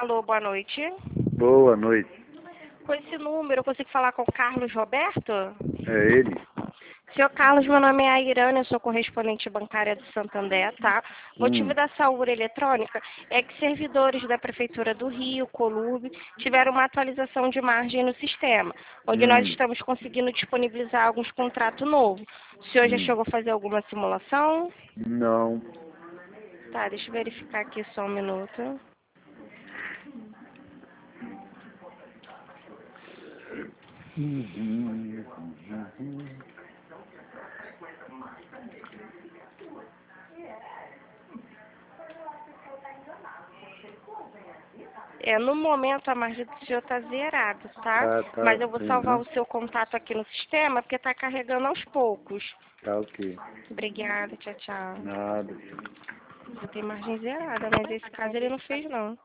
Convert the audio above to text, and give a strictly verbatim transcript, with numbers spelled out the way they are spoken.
Alô, boa noite. Boa noite. Com esse número, eu consigo falar com o Carlos Roberto? É ele? Senhor Carlos, meu nome é Airane, eu sou correspondente bancária do Santander, tá? O motivo Hum, da saúde eletrônica é que servidores da Prefeitura do Rio, Colube, tiveram uma atualização de margem no sistema, onde nós hum, estamos conseguindo disponibilizar alguns contratos novos. O senhor já hum. chegou a fazer alguma simulação? Não. Tá, deixa eu verificar aqui só um minuto. Uhum, uhum. É, no momento a margem do senhor está zerada, tá? Tá, Mas tá, eu vou salvar uhum. o seu contato aqui no sistema porque está carregando aos poucos. Tá ok. Obrigada, tchau, tchau. Nada. Você tem margem zerada, mas esse caso ele não fez não.